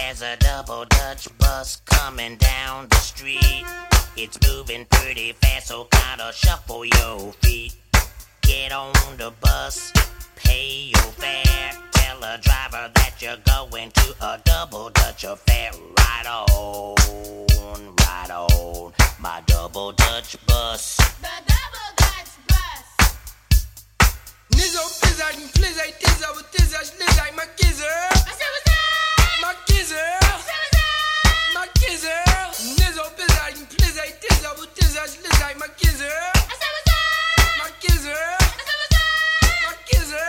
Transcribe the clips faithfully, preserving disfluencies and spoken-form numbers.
There's a double Dutch bus coming down the street. It's moving pretty fast, so kinda shuffle your feet. Get on the bus, pay your fare. Tell the driver that you're going to a double Dutch affair. Right on, right on, my double Dutch bus. The double Dutch bus. Nizzo, Blizzard, and Blizzard, Dizzo, Dizzo, Blizzard, my gizzer. I said, what's up? My gizzer. I said, what's up? My gizzer. Nizzo, Blizzard, and Blizzard, Dizzo, Dizzo, Blizzard, my gizzer. I said, what's up? My gizzer. I said, what's up? My gizzer.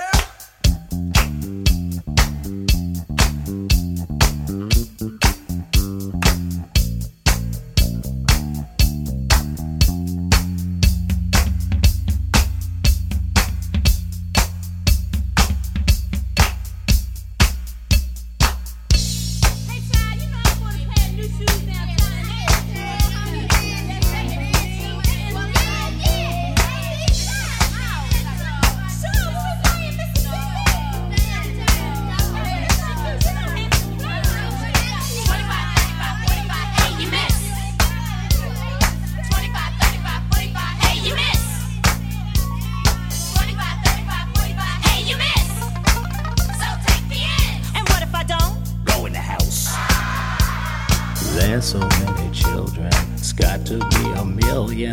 There's so many children, it's got to be a million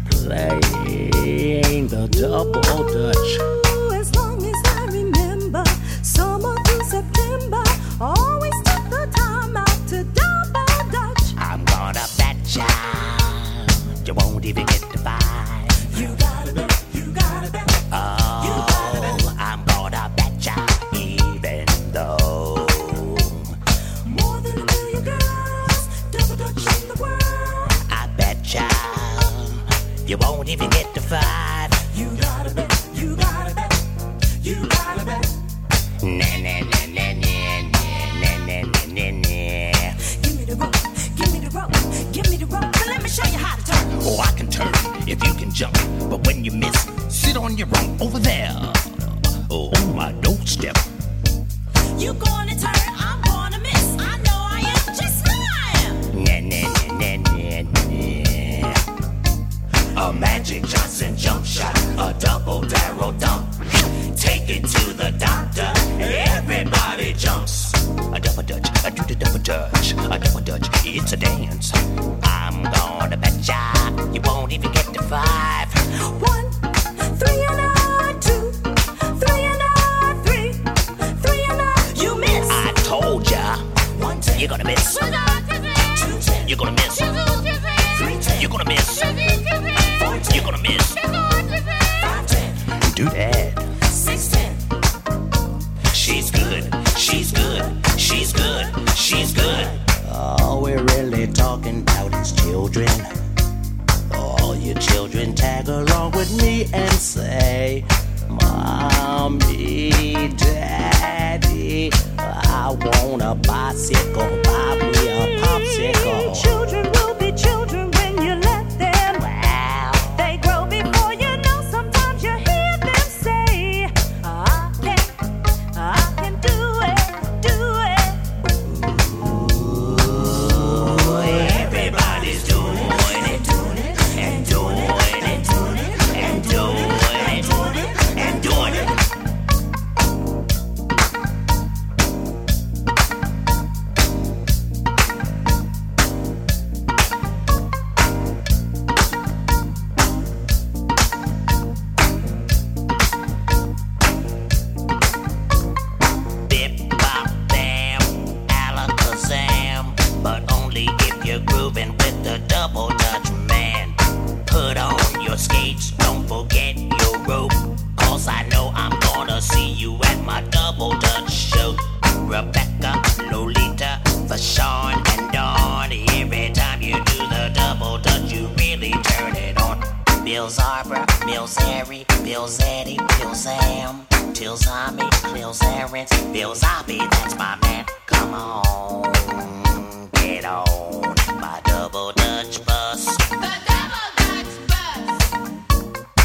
playing the double Dutch. Ooh, as long as I remember, summer through September, always took the time out to double Dutch. I'm gonna bet ya you won't even get to five. You gotta bet, you gotta bet. Oh, you gotta bet. I'm gonna bet ya even though More than a million girls, double Dutch in the world. I bet ya you won't even get to five. You gotta bet, you gotta bet, you gotta bet. Na na na na na na na na na na. Give me the rope, give me the rope, give me the rope. But let me show you how to turn. Oh, I can turn if you can jump, but when you miss, sit on your rump over there. Oh, on my doorstep. You gonna turn, I'm gonna miss. I know I am, just know I am. Na na na na na na. A Magic Johnson jump shot, a double barrel dump. Take it to the doctor, everybody jumps. A double Dutch, I do the double Dutch. A double Dutch, it's a dance. I'm gonna bet ya you won't even get to five. One, three and a two, three and a three, three and a. You miss. I told ya, One ten. you're gonna miss. Two ten. You're gonna miss. Three ten. You're gonna miss. Four ten. You're gonna miss. Five ten. Do that. Six ten. She's good. She's good. She's good. She's good. All we're really talking about is children. All you children tag along with me and say, Mommy, Daddy, I want a bicycle. Buy me a popsicle. Children will be children when you let them. Wow. They grow before you know. Sometimes you hear them say, I can, I can do it, do it. Everybody's doing it, doing it, and doing it, and doing it, and doing it, and doing it. Bip bop bam, alakazam, but only if you're grooving with the double Dutch man. Put on your skates, don't forget your rope, 'cause I know I'm gonna see you at my double Dutch show. Rebecca, Lolita, Fashawn, and Dawn. Every time you do the double Dutch, you really turn it on. Bill Zarbor, Bill Zary, Bill Zaddy, Bill Zam, Till Zami, Bill Zarens, Bill Zombie, that's my man. Come on, get on my double Dutch bus. The double Dutch bus.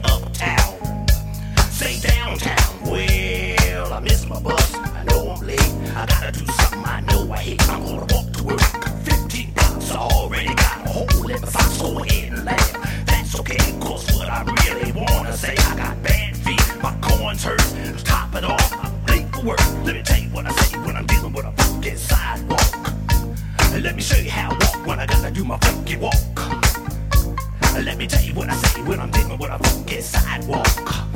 uptown. Say downtown. Well, I miss my bus. I know I'm late. I gotta do something I know I hate. I'm gonna walk to work. fifteen blocks. I already got a hole in the socks. Go ahead and laugh. That's okay, cause what I really wanna say, I got bad feet, my corns hurt. To top it off, I'm late for work. Let me tell you what I say when I'm dealing with a funky sidewalk. Let me show you how I walk when I gotta do my funky walk. Let me tell you what I say when I'm dealing with a funky sidewalk.